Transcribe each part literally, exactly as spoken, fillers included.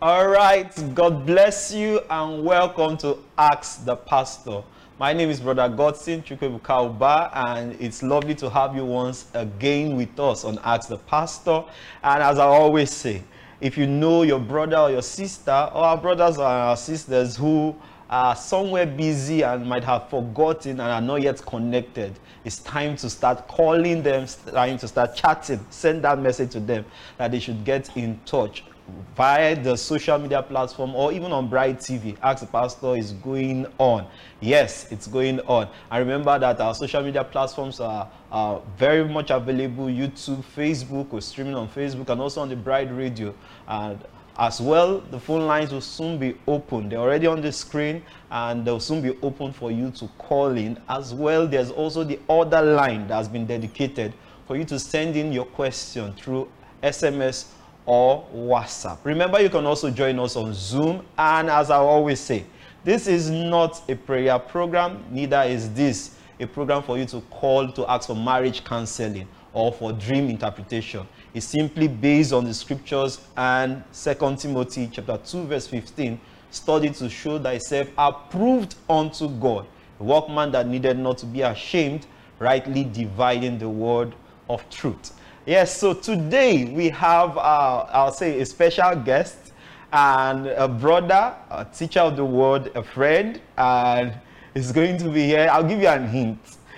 All right, God bless you and welcome to Ask the Pastor. My name is Brother Godson Chukwuebuka, and it's lovely to have you once again with us on Ask the Pastor. And as I always say, if you know your brother or your sister, or our brothers or our sisters who are somewhere busy and might have forgotten and are not yet connected, it's time to start calling them, trying to start chatting, send that message to them that they should get in touch via the social media platform or even on Bright T V. Ask the Pastor is going on. Yes, it's going on. And remember that our social media platforms are, are very much available. YouTube, Facebook, we're streaming on Facebook and also on the Bright Radio. And as well, the phone lines will soon be open. They're already on the screen and they'll soon be open for you to call in. As well, there's also the other line that has been dedicated for you to send in your question through S M S or WhatsApp. Remember, you can also join us on Zoom. And as I always say, this is not a prayer program, neither is this a program for you to call to ask for marriage counseling or for dream interpretation. It's simply based on the scriptures and Second Timothy chapter two verse fifteen, study to show thyself approved unto God, a workman that needed not to be ashamed, rightly dividing the word of truth. Yes, so today we have, uh, I'll say, a special guest and a brother, a teacher of the word, a friend, and he's going to be here. I'll give you a hint.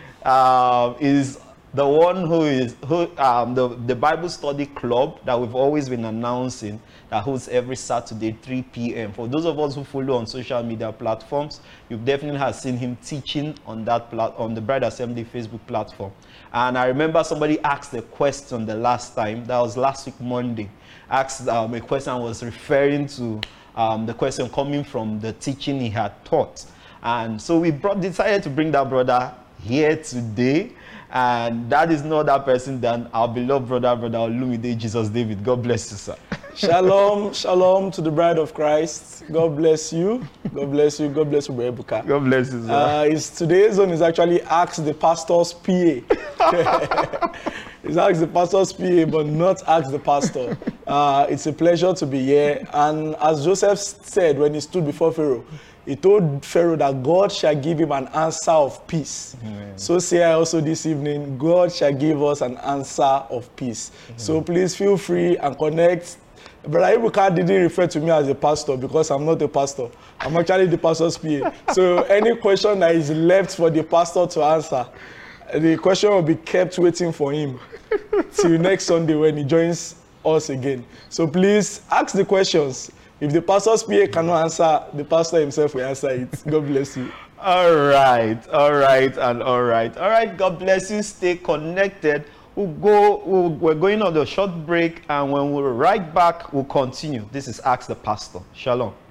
Uh, is the one who is who um, the the Bible study club that we've always been announcing that holds every Saturday three p m For those of us who follow on social media platforms, you definitely have seen him teaching on that plat on the Bride Assembly Facebook platform. And I remember somebody asked a question the last time, that was last week Monday, asked um, a question and was referring to um, the question coming from the teaching he had taught. And so we brought, decided to bring that brother here today. And that is no other person than our beloved brother, Brother Olumide Jesus David. God bless you, sir. Shalom, shalom to the bride of Christ. God bless you. God bless you. God bless you, Brother Ebuka. God bless you, sir. Uh, it's, today's one is actually Ask the Pastor's P A. It's Ask the Pastor's P A, but not Ask the Pastor. Uh, it's a pleasure to be here. And as Joseph said when he stood before Pharaoh, he told Pharaoh that God shall give him an answer of peace. Amen. So say I also this evening, God shall give us an answer of peace. Amen. So please feel free and connect. Brother Ebuka didn't refer to me as a pastor because I'm not a pastor. I'm actually the pastor's P A. So any question that is left for the pastor to answer, the question will be kept waiting for him till next Sunday when he joins us again. So please ask the questions. If the pastor's P A cannot answer, the pastor himself will answer it. God bless you. All right, all right, and all right. All right, God bless you. Stay connected. We'll go, we'll, we're going on a short break, and when we're right back, we'll continue. This is Ask the Pastor. Shalom.